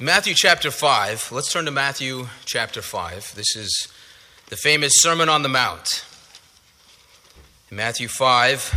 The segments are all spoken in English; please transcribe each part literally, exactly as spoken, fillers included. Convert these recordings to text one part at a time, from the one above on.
Matthew chapter five, let's turn to Matthew chapter five. This is the famous Sermon on the Mount. In Matthew five,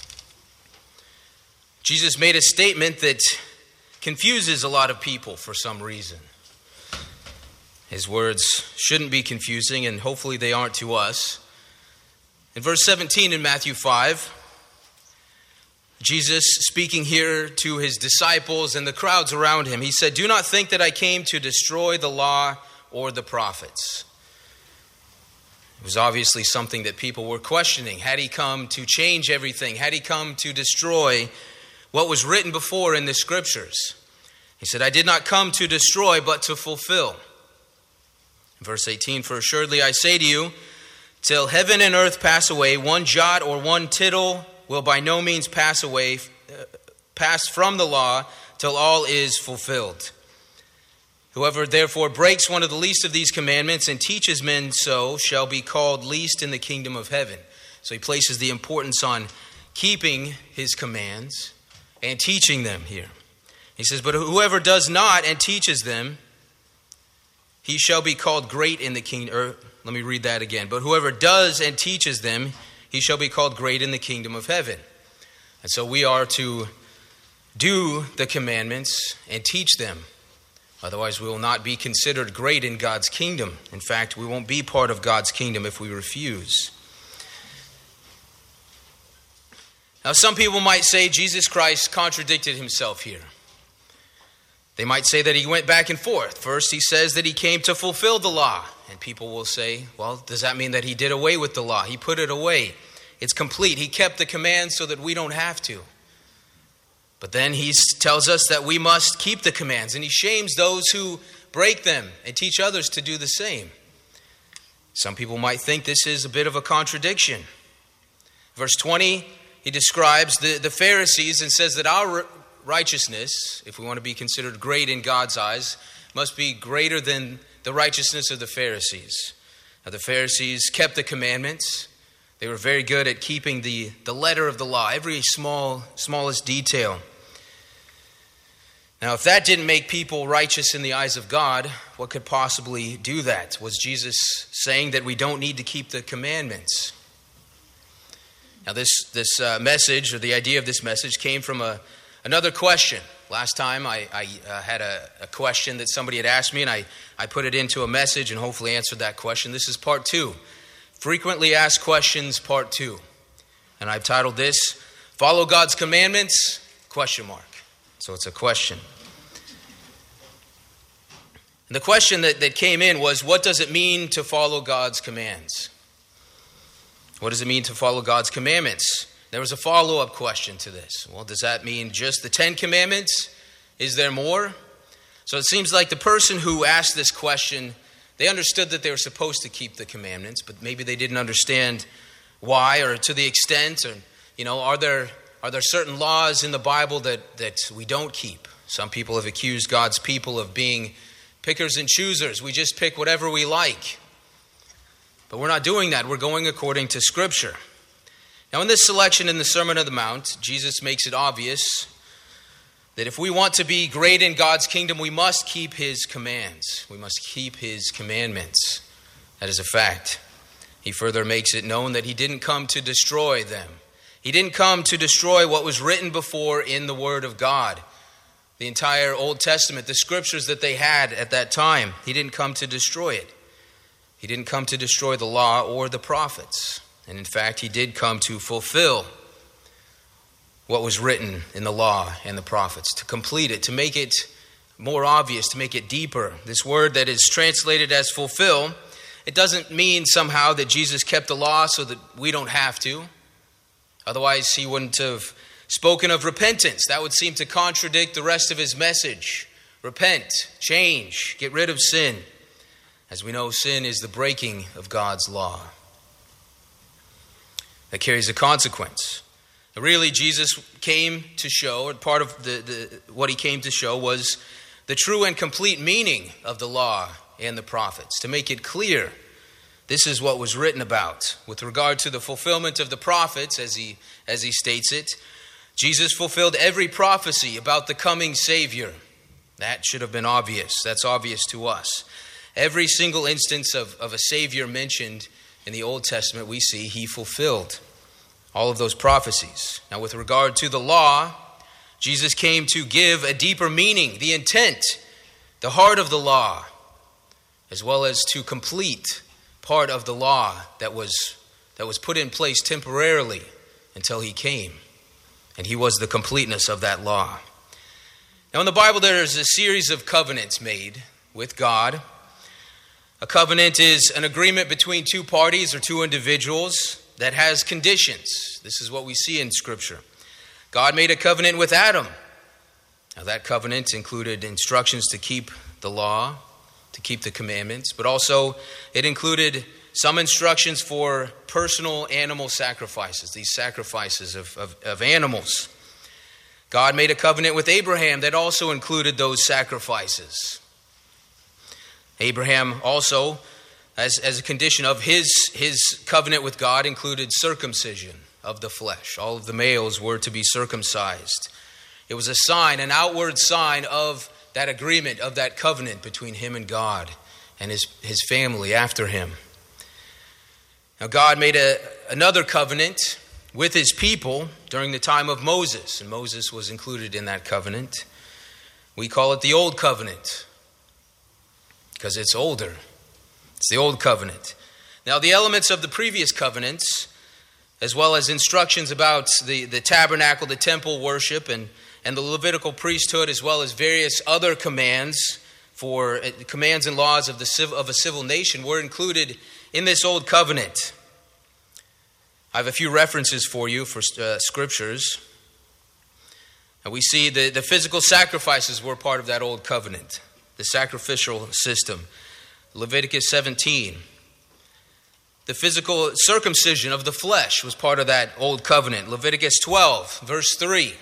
Jesus made a statement that confuses a lot of people for some reason. His words shouldn't be confusing, and hopefully they aren't to us. In verse seventeen in Matthew five, Jesus, speaking here to his disciples and the crowds around him, he said, "Do not think that I came to destroy the law or the prophets." It was obviously something that people were questioning. Had he come to change everything? Had he come to destroy what was written before in the scriptures? He said, "I did not come to destroy, but to fulfill." Verse eighteen, "For assuredly I say to you, till heaven and earth pass away, one jot or one tittle will by no means pass away, uh, pass from the law till all is fulfilled. Whoever therefore breaks one of the least of these commandments and teaches men so shall be called least in the kingdom of heaven." So he places the importance on keeping his commands and teaching them here. He says, "But whoever does not and teaches them, he shall be called great in the kingdom." Or let me read that again. "But whoever does and teaches them, he shall be called great in the kingdom of heaven." And so we are to do the commandments and teach them. Otherwise, we will not be considered great in God's kingdom. In fact, we won't be part of God's kingdom if we refuse. Now, some people might say Jesus Christ contradicted himself here. They might say that he went back and forth. First, he says that he came to fulfill the law. And people will say, well, does that mean that he did away with the law? He put it away. It's complete. He kept the commands so that we don't have to. But then he tells us that we must keep the commands. And he shames those who break them and teach others to do the same. Some people might think this is a bit of a contradiction. Verse twenty, he describes the, the Pharisees and says that our righteousness, if we want to be considered great in God's eyes, must be greater than the righteousness of the Pharisees. Now, the Pharisees kept the commandments. They were very good at keeping the, the letter of the law, every small, smallest detail. Now, if that didn't make people righteous in the eyes of God, what could possibly do that? Was Jesus saying that we don't need to keep the commandments? Now, this, this uh, message, or the idea of this message, came from a, another question. Last time I, I uh, had a, a question that somebody had asked me, and I, I put it into a message and hopefully answered that question. This is part two. Frequently asked questions, part two. And I've titled this, "Follow God's Commandments, question mark." So it's a question. And the question that, that came in was, what does it mean to follow God's commands? What does it mean to follow God's commandments? There was a follow-up question to this. Well, does that mean just the Ten Commandments? Is there more? So it seems like the person who asked this question, they understood that they were supposed to keep the commandments, but maybe they didn't understand why or to the extent. Or, you know, are there are there certain laws in the Bible that, that we don't keep? Some people have accused God's people of being pickers and choosers. We just pick whatever we like. But we're not doing that. We're going according to Scripture. Now, in this selection in the Sermon on the Mount, Jesus makes it obvious that if we want to be great in God's kingdom, we must keep his commands. We must keep his commandments. That is a fact. He further makes it known that he didn't come to destroy them. He didn't come to destroy what was written before in the Word of God. The entire Old Testament, the scriptures that they had at that time, he didn't come to destroy it. He didn't come to destroy the law or the prophets. And in fact, he did come to fulfill what was written in the law and the prophets, to complete it, to make it more obvious, to make it deeper. This word that is translated as fulfill, it doesn't mean somehow that Jesus kept the law so that we don't have to. Otherwise, he wouldn't have spoken of repentance. That would seem to contradict the rest of his message. Repent, change, get rid of sin. As we know, sin is the breaking of God's law. That carries a consequence. Really, Jesus came to show, or part of the, the what he came to show was the true and complete meaning of the law and the prophets, to make it clear this is what was written about. With regard to the fulfillment of the prophets, as he as he states it, Jesus fulfilled every prophecy about the coming Savior. That should have been obvious. That's obvious to us. Every single instance of, of a Savior mentioned in the Old Testament, we see he fulfilled all of those prophecies. Now, with regard to the law, Jesus came to give a deeper meaning, the intent, the heart of the law, as well as to complete part of the law that was, that was put in place temporarily until he came. And he was the completeness of that law. Now, in the Bible, there is a series of covenants made with God. A covenant is an agreement between two parties or two individuals that has conditions. This is what we see in Scripture. God made a covenant with Adam. Now, that covenant included instructions to keep the law, to keep the commandments, but also it included some instructions for personal animal sacrifices, these sacrifices of, of, of animals. God made a covenant with Abraham that also included those sacrifices. Abraham also, as, as a condition of his, his covenant with God, included circumcision of the flesh. All of the males were to be circumcised. It was a sign, an outward sign of that agreement, of that covenant between him and God and his, his family after him. Now, God made a, another covenant with his people during the time of Moses, and Moses was included in that covenant. We call it the Old Covenant because it's older. It's the Old Covenant. Now, the elements of the previous covenants, as well as instructions about the, the tabernacle, the temple worship, and, and the Levitical priesthood, as well as various other commands for uh, commands and laws of the civ- of a civil nation, were included in this Old Covenant. I have a few references for you for uh, scriptures. And we see the, the physical sacrifices were part of that Old Covenant, the sacrificial system. Leviticus seventeen. The physical circumcision of the flesh was part of that Old Covenant. Leviticus twelve, verse three.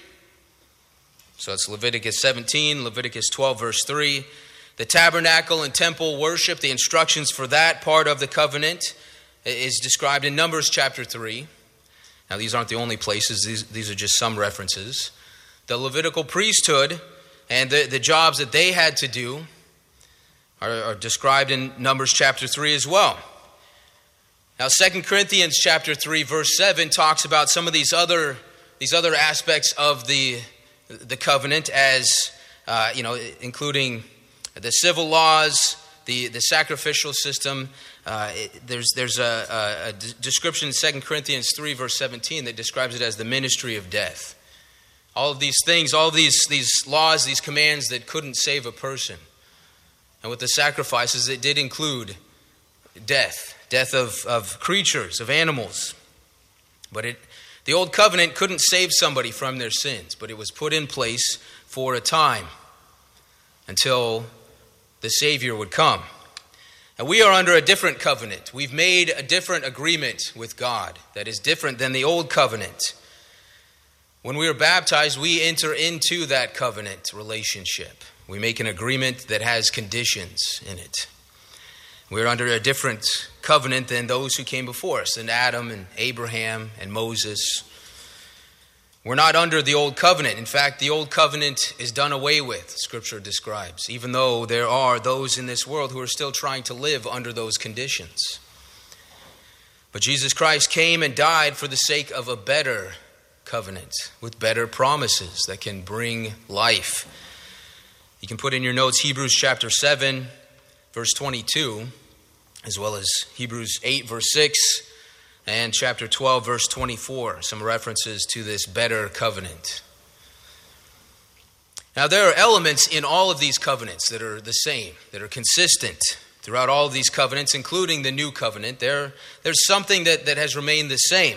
So it's Leviticus seventeen, Leviticus twelve, verse three. The tabernacle and temple worship, the instructions for that part of the covenant is described in Numbers chapter three. Now, these aren't the only places. These, these are just some references. The Levitical priesthood and the, the jobs that they had to do are, are described in Numbers chapter three as well. Now, Second Corinthians chapter three, verse seven talks about some of these other, these other aspects of the, the covenant as, uh, you know, including the civil laws, the, the sacrificial system. Uh, it, there's there's a, a, a description in Second Corinthians three, verse seventeen that describes it as the ministry of death. All of these things, all of these, these laws, these commands that couldn't save a person. And with the sacrifices, it did include death, death of, of creatures, of animals. But it, the Old Covenant couldn't save somebody from their sins, but it was put in place for a time until the Savior would come. And we are under a different covenant. We've made a different agreement with God that is different than the Old Covenant. When we are baptized, we enter into that covenant relationship. We make an agreement that has conditions in it. We're under a different covenant than those who came before us, than Adam and Abraham and Moses. We're not under the Old Covenant. In fact, the Old Covenant is done away with, Scripture describes, even though there are those in this world who are still trying to live under those conditions. But Jesus Christ came and died for the sake of a better covenant with better promises that can bring life. You can put in your notes Hebrews chapter seven, verse twenty-two, as well as Hebrews eight, verse six, and chapter twelve, verse twenty-four, some references to this better covenant. Now, there are elements in all of these covenants that are the same, that are consistent throughout all of these covenants, including the new covenant. There, there's something that, that has remained the same.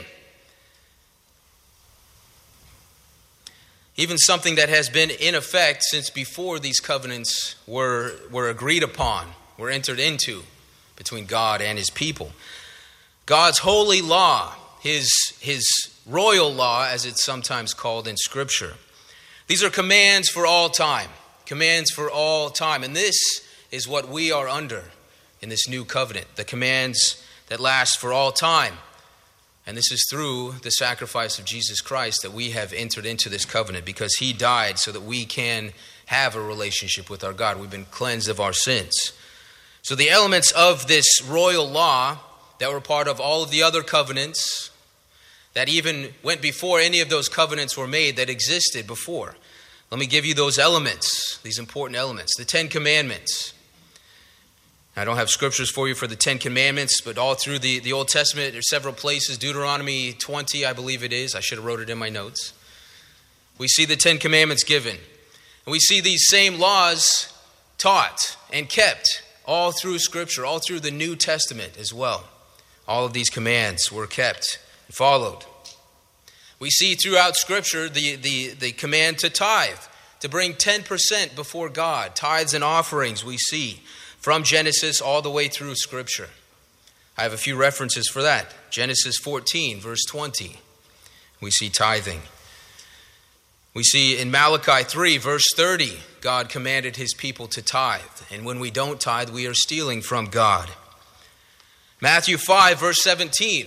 Even something that has been in effect since before these covenants were, were agreed upon, were entered into between God and his people. God's holy law, his, his royal law, as it's sometimes called in Scripture. These are commands for all time, commands for all time. And this is what we are under in this new covenant, the commands that last for all time. And this is through the sacrifice of Jesus Christ that we have entered into this covenant, because he died so that we can have a relationship with our God. We've been cleansed of our sins. So the elements of this royal law that were part of all of the other covenants that even went before any of those covenants were made, that existed before. Let me give you those elements, these important elements. The Ten Commandments. I don't have scriptures for you for the Ten Commandments, but all through the, the Old Testament, there's several places. Deuteronomy twenty, I believe it is. I should have wrote it in my notes. We see the Ten Commandments given. And we see these same laws taught and kept all through Scripture, all through the New Testament as well. All of these commands were kept and followed. We see throughout Scripture the, the, the command to tithe, to bring ten percent before God. Tithes and offerings we see from Genesis all the way through Scripture. I have a few references for that. Genesis fourteen, verse twenty, we see tithing. We see in Malachi three, verse thirty, God commanded his people to tithe. And when we don't tithe, we are stealing from God. Matthew five, verse seventeen,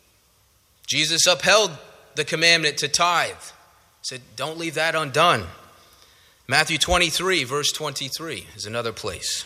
Jesus upheld the commandment to tithe. He said, don't leave that undone. Matthew twenty-three, verse twenty-three is another place.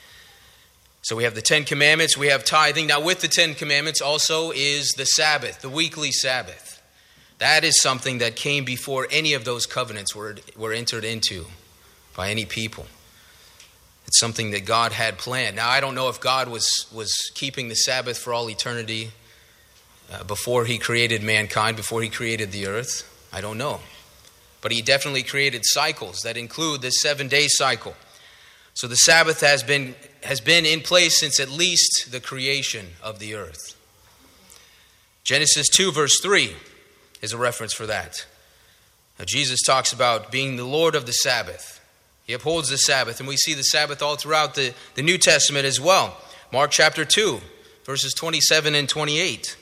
So we have the Ten Commandments, we have tithing. Now with the Ten Commandments also is the Sabbath, the weekly Sabbath. That is something that came before any of those covenants were, were entered into by any people. It's something that God had planned. Now I don't know if God was, was keeping the Sabbath for all eternity uh, before he created mankind, before he created the earth. I don't know. But he definitely created cycles that include this seven-day cycle. So the Sabbath has been has been in place since at least the creation of the earth. Genesis two, verse three is a reference for that. Now, Jesus talks about being the Lord of the Sabbath. He upholds the Sabbath, and we see the Sabbath all throughout the, the New Testament as well. Mark chapter two, verses twenty-seven and twenty-eight.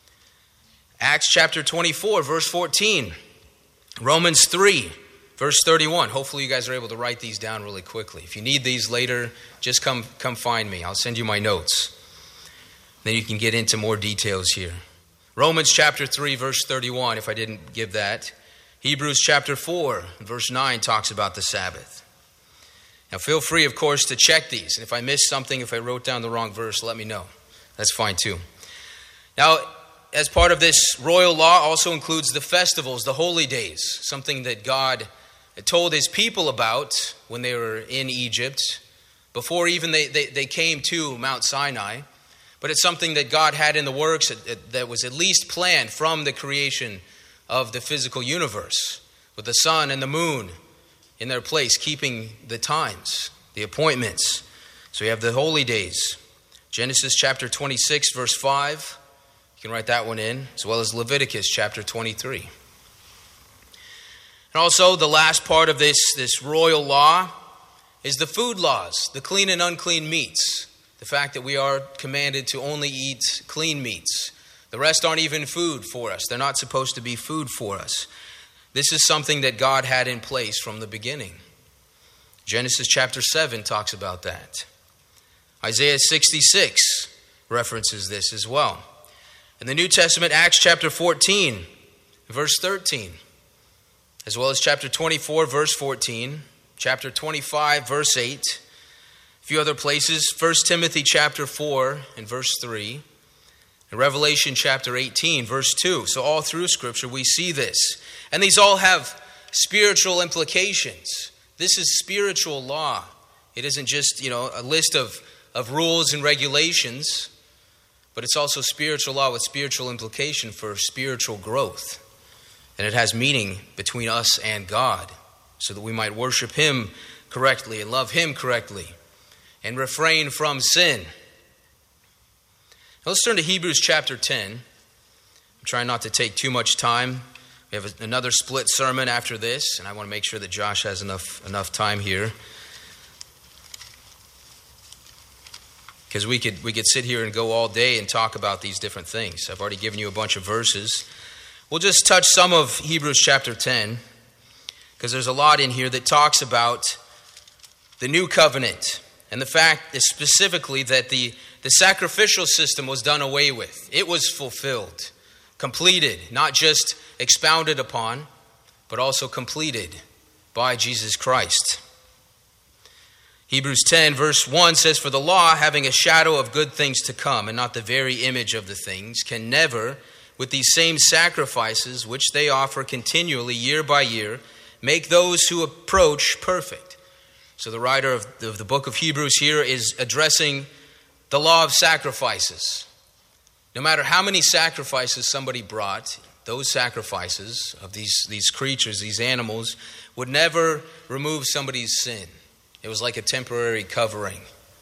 Acts chapter twenty-four, verse fourteen. Romans three, verse thirty-one. Hopefully you guys are able to write these down really quickly. If you need these later, just come come find me. I'll send you my notes. Then you can get into more details here. Romans chapter three, verse thirty-one, if I didn't give that. Hebrews chapter four, verse nine talks about the Sabbath. Now feel free, of course, to check these. And if I missed something, if I wrote down the wrong verse, let me know. That's fine too. Now, as part of this royal law also includes the festivals, the holy days, something that God told his people about when they were in Egypt, before even they, they, they came to Mount Sinai. But it's something that God had in the works that, that was at least planned from the creation of the physical universe, with the sun and the moon in their place, keeping the times, the appointments. So we have the holy days. Genesis chapter twenty-six, verse five. You can write that one in, as well as Leviticus chapter twenty-three. And also the last part of this, this royal law is the food laws, the clean and unclean meats. The fact that we are commanded to only eat clean meats. The rest aren't even food for us. They're not supposed to be food for us. This is something that God had in place from the beginning. Genesis chapter seven talks about that. Isaiah sixty-six references this as well. In the New Testament, Acts chapter fourteen, verse thirteen, as well as chapter twenty-four, verse fourteen, chapter twenty-five, verse eight, a few other places, First Timothy chapter four and verse three, and Revelation chapter eighteen, verse two. So all through Scripture we see this. And these all have spiritual implications. This is spiritual law. It isn't just, you know, a list of, of rules and regulations, but it's also spiritual law with spiritual implication for spiritual growth. And it has meaning between us and God, so that we might worship him correctly and love him correctly and refrain from sin. Now let's turn to Hebrews chapter ten. I'm trying not to take too much time. We have another split sermon after this, and I want to make sure that Josh has enough enough time here. Because we could we could sit here and go all day and talk about these different things. I've already given you a bunch of verses. We'll just touch some of Hebrews chapter ten, because there's a lot in here that talks about the new covenant and the fact is specifically that the, the sacrificial system was done away with. It was fulfilled. completed, not just expounded upon, but also completed by Jesus Christ. Hebrews ten verse one says, "For the law, having a shadow of good things to come, and not the very image of the things, can never, with these same sacrifices which they offer continually year by year, make those who approach perfect." So the writer of the, of the book of Hebrews here is addressing the law of sacrifices. No matter how many sacrifices somebody brought, those sacrifices of these, these creatures, these animals, would never remove somebody's sin. It was like a temporary covering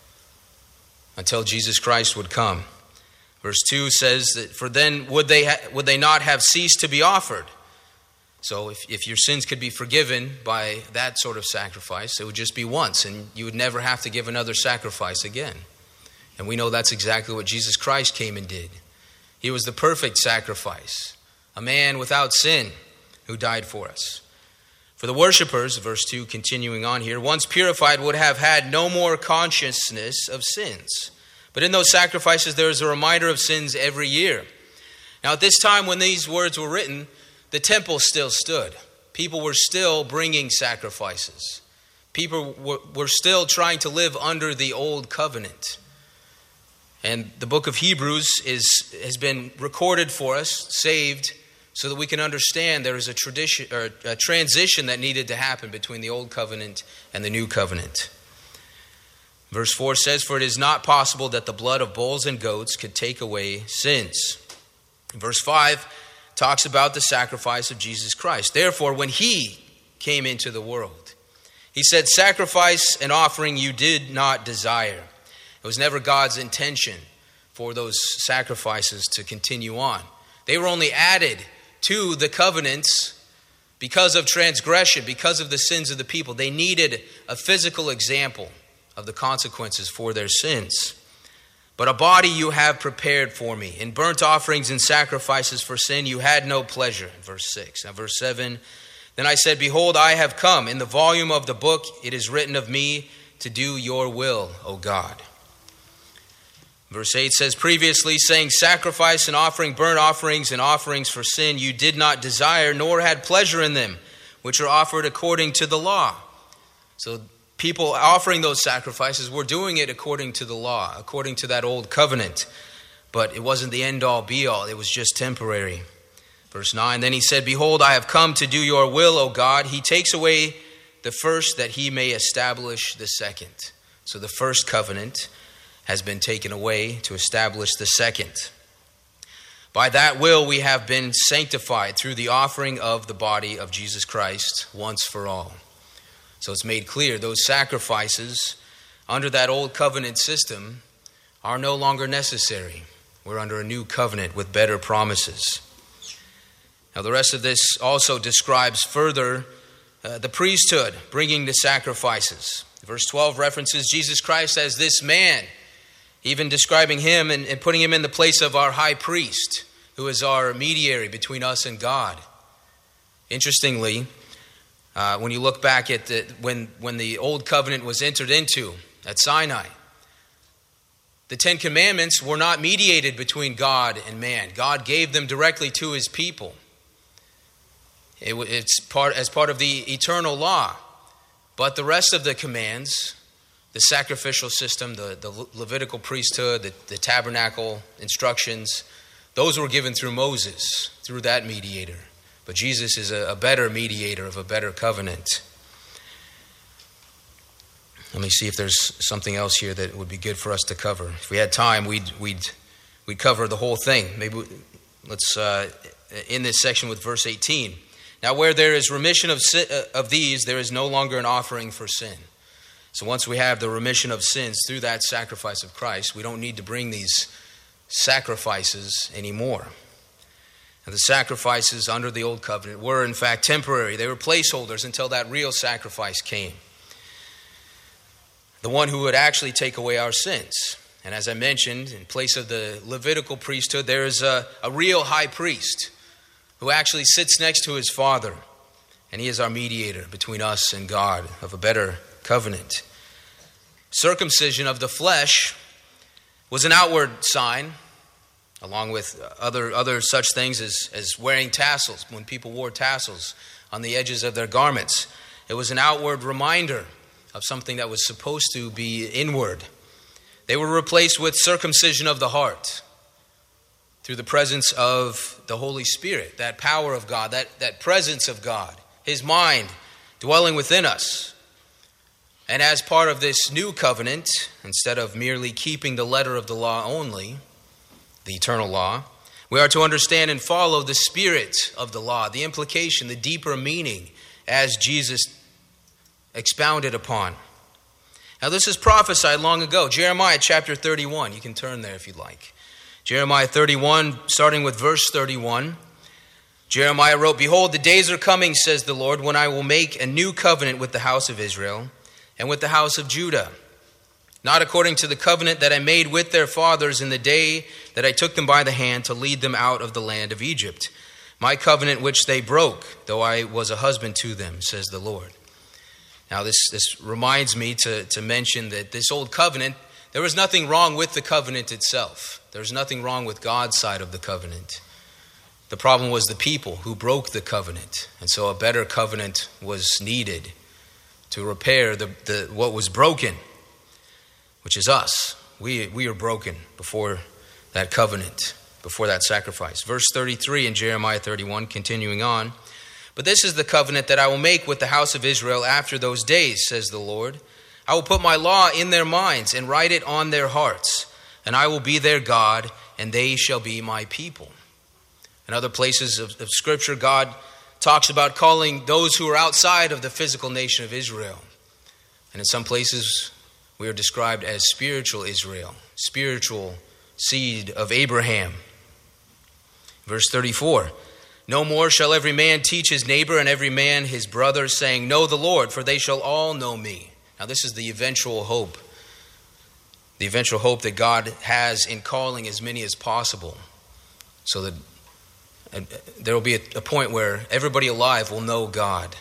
until Jesus Christ would come. Verse two says that, "For then would they ha- would they not have ceased to be offered?" So if, if your sins could be forgiven by that sort of sacrifice, it would just be once, and you would never have to give another sacrifice again. And we know that's exactly what Jesus Christ came and did. He was the perfect sacrifice, a man without sin who died for us. For the worshipers, verse two continuing on here, once purified would have had no more consciousness of sins. But in those sacrifices there is a reminder of sins every year. Now at this time when these words were written, the temple still stood. People were still bringing sacrifices. People were, were still trying to live under the old covenant. And the book of Hebrews is has been recorded for us, saved, so that we can understand there is a tradition or a transition that needed to happen between the old covenant and the new covenant. Verse four says, "For it is not possible that the blood of bulls and goats could take away sins." Verse five talks about the sacrifice of Jesus Christ. "Therefore, when he came into the world, he said, 'Sacrifice and offering you did not desire.'" It was never God's intention for those sacrifices to continue on. They were only added to the covenants because of transgression, because of the sins of the people. They needed a physical example of the consequences for their sins. "But a body you have prepared for me. In burnt offerings and sacrifices for sin you had no pleasure." Verse six. Now verse seven. "Then I said, Behold, I have come. In the volume of the book it is written of me to do your will, O God." Verse eight says, "Previously saying, sacrifice and offering, burnt offerings and offerings for sin you did not desire, nor had pleasure in them, which are offered according to the law." So people offering those sacrifices were doing it according to the law, according to that old covenant. But it wasn't the end-all, be-all. It was just temporary. Verse nine, "Then he said, Behold, I have come to do your will, O God. He takes away the first that he may establish the second." So the first covenant has been taken away to establish the second. By that will we have been sanctified through the offering of the body of Jesus Christ once for all. So it's made clear those sacrifices under that old covenant system are no longer necessary. We're under a new covenant with better promises. Now the rest of this also describes further uh, the priesthood bringing the sacrifices. Verse twelve references Jesus Christ as this man, even describing him and, and putting him in the place of our high priest, who is our mediator between us and God. Interestingly, uh, when you look back at the, when, when the old covenant was entered into at Sinai, the Ten Commandments were not mediated between God and man. God gave them directly to his people. It, it's part as part of the eternal law. But the rest of the commands, the sacrificial system, the, the Levitical priesthood, the, the tabernacle instructions, those were given through Moses, through that mediator. But Jesus is a, a better mediator of a better covenant. Let me see if there's something else here that would be good for us to cover. If we had time, we'd we'd we'd cover the whole thing. Maybe we, let's uh, end this section with verse eighteen. "Now, where there is remission of sin, uh, of these, there is no longer an offering for sin." So once we have the remission of sins through that sacrifice of Christ, we don't need to bring these sacrifices anymore. And the sacrifices under the old covenant were in fact temporary. They were placeholders until that real sacrifice came, the one who would actually take away our sins. And as I mentioned, in place of the Levitical priesthood, there is a, a real high priest who actually sits next to his Father, and he is our mediator between us and God of a better covenant. Circumcision of the flesh was an outward sign along with other other such things as, as wearing tassels, when people wore tassels on the edges of their garments. It was an outward reminder of something that was supposed to be inward. They were replaced with circumcision of the heart through the presence of the Holy Spirit, that power of God, that, that presence of God, His mind dwelling within us. And as part of this new covenant, instead of merely keeping the letter of the law only, the eternal law, we are to understand and follow the spirit of the law, the implication, the deeper meaning, as Jesus expounded upon. Now this is prophesied long ago. Jeremiah chapter thirty-one. You can turn there if you'd like. Jeremiah thirty-one, starting with verse thirty-one. Jeremiah wrote, "Behold, the days are coming, says the Lord, when I will make a new covenant with the house of Israel and with the house of Judah, not according to the covenant that I made with their fathers in the day that I took them by the hand to lead them out of the land of Egypt. My covenant which they broke, though I was a husband to them, says the Lord." Now this, this reminds me to, to mention that this old covenant, there was nothing wrong with the covenant itself. There was nothing wrong with God's side of the covenant. The problem was the people who broke the covenant. And so a better covenant was needed to repair the, the what was broken, which is us. We, we are broken before that covenant, before that sacrifice. Verse thirty-three in Jeremiah thirty-one, continuing on. "But this is the covenant that I will make with the house of Israel after those days, says the Lord. I will put my law in their minds and write it on their hearts, and I will be their God, and they shall be my people." In other places of, of Scripture, God talks about calling those who are outside of the physical nation of Israel. And in some places, we are described as spiritual Israel, spiritual seed of Abraham. Verse thirty-four, "No more shall every man teach his neighbor and every man his brother, saying, Know the Lord, for they shall all know me." Now this is the eventual hope. The eventual hope that God has in calling as many as possible, so that there will be a, a point where everybody alive will know God.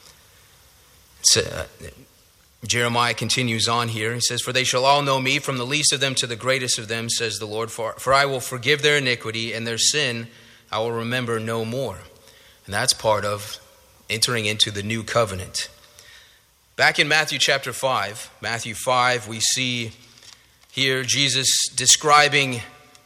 Uh, Jeremiah continues on here. He says, "For they shall all know me, from the least of them to the greatest of them, says the Lord. For, for I will forgive their iniquity, and their sin I will remember no more." And that's part of entering into the new covenant. Back in Matthew chapter five, Matthew five, we see here Jesus describing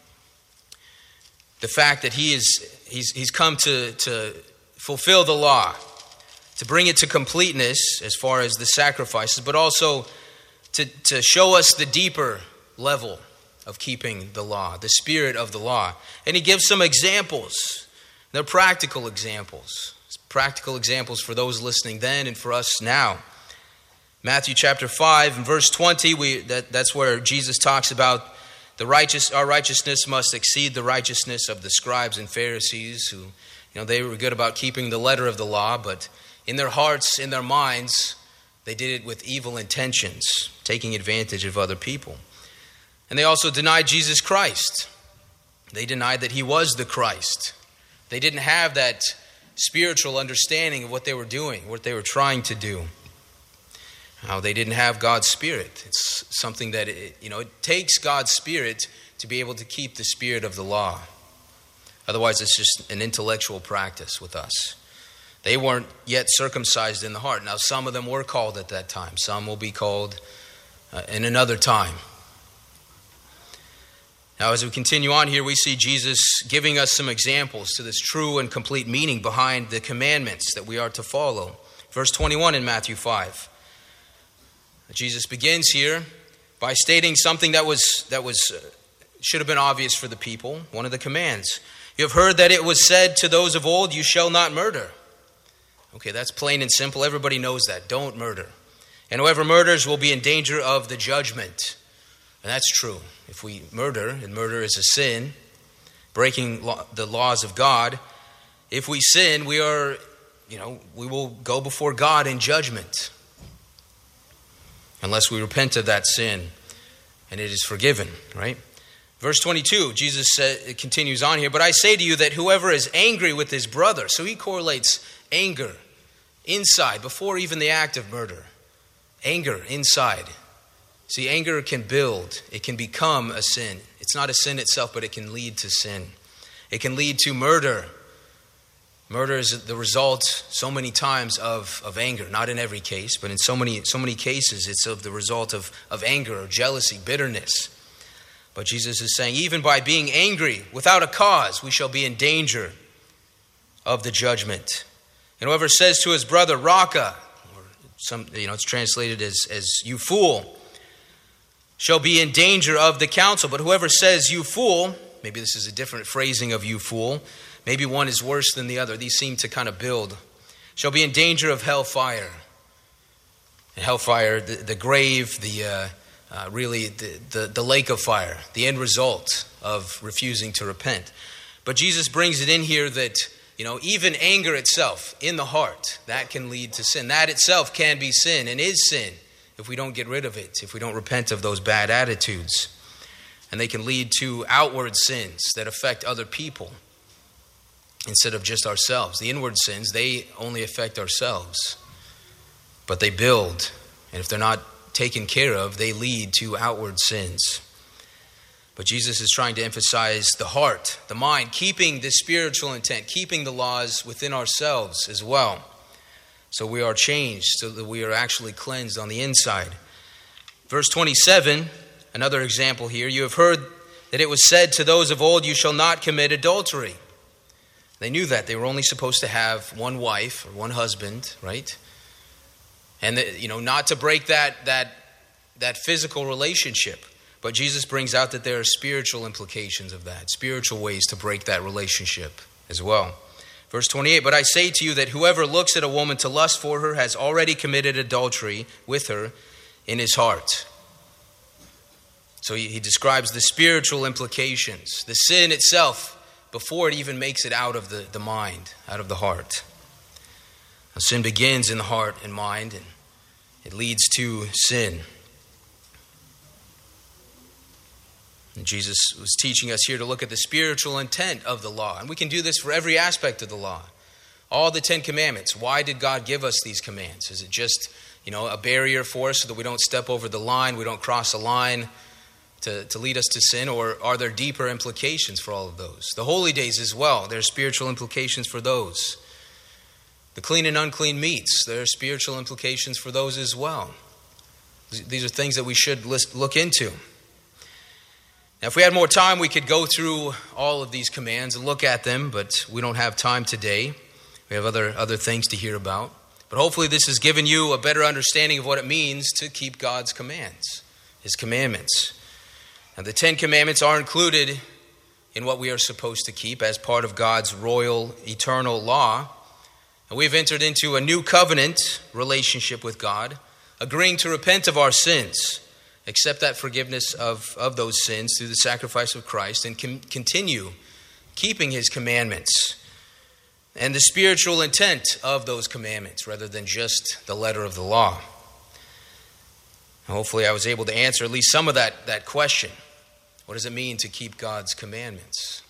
the fact that he is he's he's come to, to fulfill the law, to bring it to completeness as far as the sacrifices, but also to, to show us the deeper level of keeping the law, the spirit of the law. And he gives some examples. They're practical examples. Practical examples for those listening then and for us now. Matthew chapter five and verse twenty, we that, that's where Jesus talks about the righteous our righteousness must exceed the righteousness of the scribes and Pharisees, who, you know, they were good about keeping the letter of the law, but in their hearts, in their minds, they did it with evil intentions, taking advantage of other people. And they also denied Jesus Christ. They denied that he was the Christ. They didn't have that spiritual understanding of what they were doing, what they were trying to do. Now, they didn't have God's Spirit. It's something that, it, you know, it takes God's Spirit to be able to keep the spirit of the law. Otherwise, it's just an intellectual practice with us. They weren't yet circumcised in the heart. Now, some of them were called at that time. Some will be called uh, in another time. Now, as we continue on here, we see Jesus giving us some examples to this true and complete meaning behind the commandments that we are to follow. Verse twenty-one in Matthew five. Jesus begins here by stating something that was that was uh, should have been obvious for the people, one of the commands. "You have heard that it was said to those of old, 'You shall not murder.'" Okay, that's plain and simple. Everybody knows that. Don't murder. "And whoever murders will be in danger of the judgment." And that's true. If we murder, and murder is a sin, breaking law, the laws of God, if we sin, we are, you know, we will go before God in judgment, unless we repent of that sin and it is forgiven, right? Verse twenty-two, Jesus said, it continues on here, "But I say to you that whoever is angry with his brother," so he correlates anger inside, before even the act of murder. Anger inside See, anger can build. It can become a sin. It's not a sin itself, but it can lead to sin. It can lead to murder. Murder is the result so many times of, of anger. Not in every case, but in so many so many cases, it's of the result of, of anger or jealousy, bitterness. But Jesus is saying, even by being angry without a cause, we shall be in danger of the judgment. And whoever says to his brother, Raka, or some, you know, it's translated as, as you fool, shall be in danger of the council. But whoever says, you fool, maybe this is a different phrasing of you fool, maybe one is worse than the other. These seem to kind of build. Shall be in danger of hellfire. And hellfire, the, the grave, the uh, uh, really the, the, the lake of fire, the end result of refusing to repent. But Jesus brings it in here that, you know, even anger itself in the heart, that can lead to sin. That itself can be sin and is sin if we don't get rid of it, if we don't repent of those bad attitudes. And they can lead to outward sins that affect other people instead of just ourselves. The inward sins, they only affect ourselves, but they build. And if they're not taken care of, they lead to outward sins. But Jesus is trying to emphasize the heart, the mind, keeping the spiritual intent, keeping the laws within ourselves as well. So we are changed, so that we are actually cleansed on the inside. Verse twenty-seven, another example here. You have heard that it was said to those of old, you shall not commit adultery. They knew that. They were only supposed to have one wife or one husband, right? And, that, you know, not to break that, that, that physical relationship. But Jesus brings out that there are spiritual implications of that, spiritual ways to break that relationship as well. Verse twenty-eight, but I say to you that whoever looks at a woman to lust for her has already committed adultery with her in his heart. So he, he describes the spiritual implications, the sin itself, before it even makes it out of the, the mind, out of the heart. Now, sin begins in the heart and mind, and it leads to sin. And Jesus was teaching us here to look at the spiritual intent of the law. And we can do this for every aspect of the law. All the Ten Commandments. Why did God give us these commands? Is it just, you know, a barrier for us so that we don't step over the line, we don't cross a line to, to lead us to sin? Or are there deeper implications for all of those? The holy days as well. There are spiritual implications for those. The clean and unclean meats. There are spiritual implications for those as well. These are things that we should look into. Now, if we had more time, we could go through all of these commands and look at them, but we don't have time today. We have other, other things to hear about. But hopefully this has given you a better understanding of what it means to keep God's commands, His commandments. Now, the Ten Commandments are included in what we are supposed to keep as part of God's royal, eternal law. And we've entered into a new covenant relationship with God, agreeing to repent of our sins, accept that forgiveness of, of those sins through the sacrifice of Christ, and com- continue keeping His commandments and the spiritual intent of those commandments rather than just the letter of the law. Hopefully I was able to answer at least some of that, that question. What does it mean to keep God's commandments?